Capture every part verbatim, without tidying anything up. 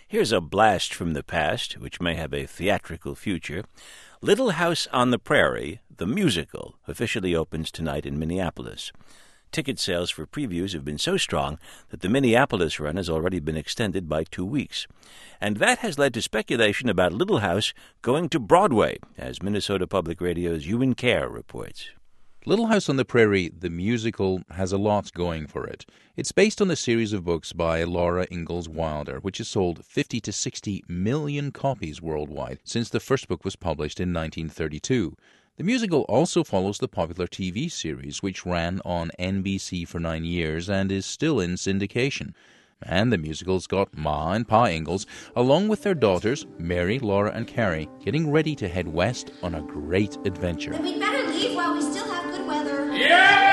Here's a blast from the past, which may have a theatrical future. Little House on the Prairie, the musical, officially opens tonight in Minneapolis. Ticket sales for previews have been so strong that the Minneapolis run has already been extended by two weeks. And that has led to speculation about Little House going to Broadway, as Minnesota Public Radio's Ewan Kerr reports. Little House on the Prairie, the musical, has a lot going for it. It's based on a series of books by Laura Ingalls Wilder, which has sold fifty to sixty million copies worldwide since the first book was published in nineteen thirty-two. The musical also follows the popular T V series, which ran on N B C for nine years and is still in syndication. And the musical's got Ma and Pa Ingalls, along with their daughters, Mary, Laura, and Carrie, getting ready to head west on a great adventure. Then we'd better leave while we still have good weather. Yeah!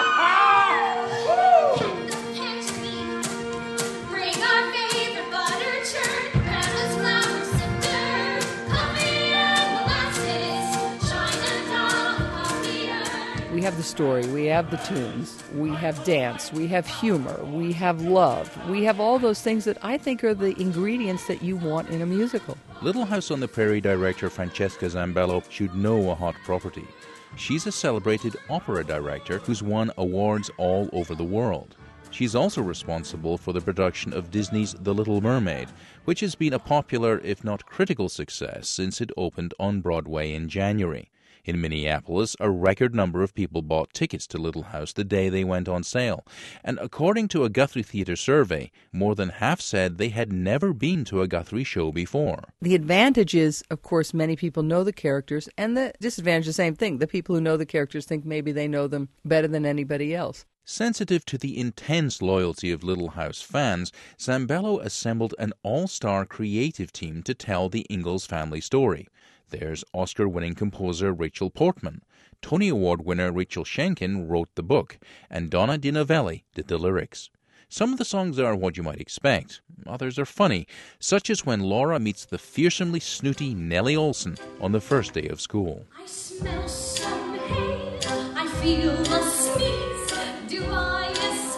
Bring our favorite butter churn, Grandma's flour sifter, coffee and molasses, shine and drop on the earth. We have the story, we have the tunes, we have dance, we have humor, we have love. We have all those things that I think are the ingredients that you want in a musical. Little House on the Prairie director Francesca Zambello should know a hot property. She's a celebrated opera director who's won awards all over the world. She's also responsible for the production of Disney's The Little Mermaid, which has been a popular, if not critical, success since it opened on Broadway in January. In Minneapolis, a record number of people bought tickets to Little House the day they went on sale. And according to a Guthrie Theatre survey, more than half said they had never been to a Guthrie show before. The advantage is, of course, many people know the characters, and the disadvantage is the same thing. The people who know the characters think maybe they know them better than anybody else. Sensitive to the intense loyalty of Little House fans, Zambello assembled an all-star creative team to tell the Ingalls family story. There's Oscar-winning composer Rachel Portman. Tony Award winner Rachel Schenken wrote the book, and Donna Di Novelli did the lyrics. Some of the songs are what you might expect. Others are funny, such as when Laura meets the fearsomely snooty Nellie Olson on the first day of school. I smell some hay, I feel a sneeze. Do I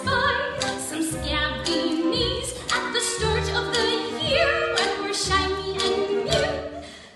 espy some scabby knees at the start of the year when we're shiny and new?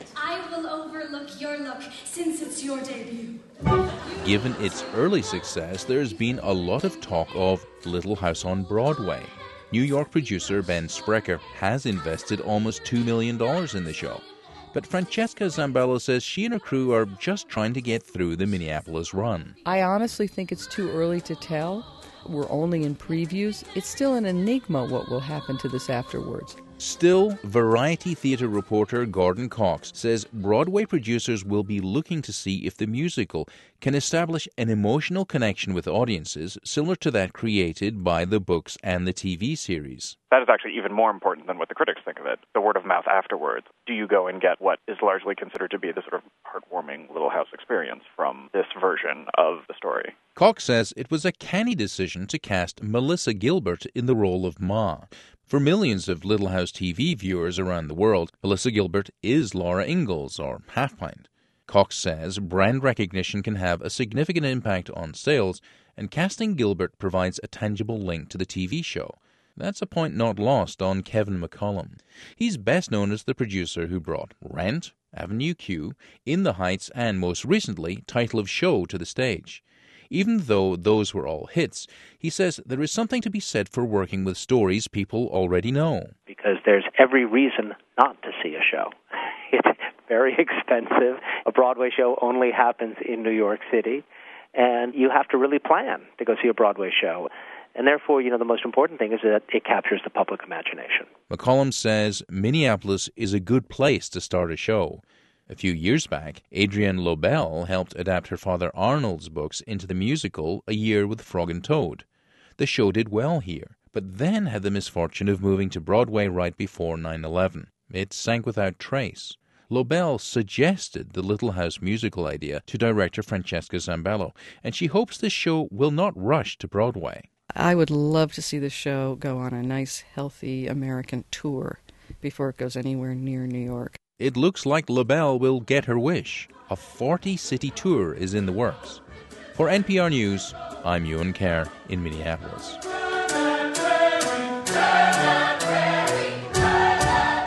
I will overlook your look since it's your debut. Given its early success, there's been a lot of talk of Little House on Broadway. New York producer Ben Sprecher has invested almost two million dollars in the show. But Francesca Zambello says she and her crew are just trying to get through the Minneapolis run. I honestly think it's too early to tell. We're only in previews. It's still an enigma what will happen to this afterwards. Still, Variety theatre reporter Gordon Cox says Broadway producers will be looking to see if the musical can establish an emotional connection with audiences similar to that created by the books and the T V series. That is actually even more important than what the critics think of it. The word of mouth afterwards. Do you go and get what is largely considered to be the sort of heartwarming Little House experience from this version of the story? Cox says it was a canny decision to cast Melissa Gilbert in the role of Ma. For millions of Little House T V viewers around the world, Melissa Gilbert is Laura Ingalls, or Half Pint. Cox says brand recognition can have a significant impact on sales, and casting Gilbert provides a tangible link to the T V show. That's a point not lost on Kevin McCollum. He's best known as the producer who brought Rent, Avenue Q, In the Heights, and most recently, Title of Show to the stage. Even though those were all hits, he says there is something to be said for working with stories people already know. Because there's every reason not to see a show. It's very expensive. A Broadway show only happens in New York City, and you have to really plan to go see a Broadway show. And therefore, you know, the most important thing is that it captures the public imagination. McCollum says Minneapolis is a good place to start a show. A few years back, Adrienne Lobel helped adapt her father Arnold's books into the musical A Year with Frog and Toad. The show did well here, but then had the misfortune of moving to Broadway right before nine eleven. It sank without trace. Lobel suggested the Little House musical idea to director Francesca Zambello, and she hopes this show will not rush to Broadway. I would love to see the show go on a nice, healthy American tour before it goes anywhere near New York. It looks like Lobel will get her wish. A forty-city tour is in the works. For N P R News, I'm Ewan Kerr in Minneapolis. Prairie, prairie, prairie, prairie.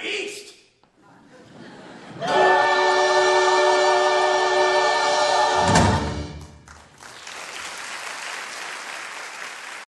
East.